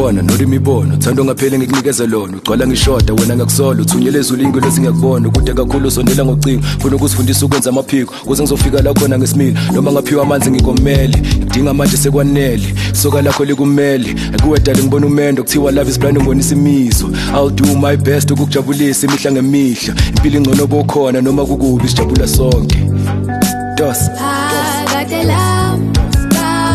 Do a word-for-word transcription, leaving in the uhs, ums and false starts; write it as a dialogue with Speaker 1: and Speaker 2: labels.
Speaker 1: khona nodi imibono thando ngapheli ngikunikeze lona ugcwala ngishoda wena ngakusola uthunyele ezulingwe lesingakubona kude kakhulu sonela ngocingo funa ukusifundisa ukwenza amaphiko kuze ngizofika la khona ngesimila noma ngaphiwa amanzi ngikomele ngidinga manje sekwanele soka lakho likumele akuwedala ngibona umendo kuthiwa love is blind ngibonisa imizwa I'll do my best ukukujabulisa imihla ngemihla impilo ingcono bokhona noma kukubi sijabula sonke dos
Speaker 2: I got the love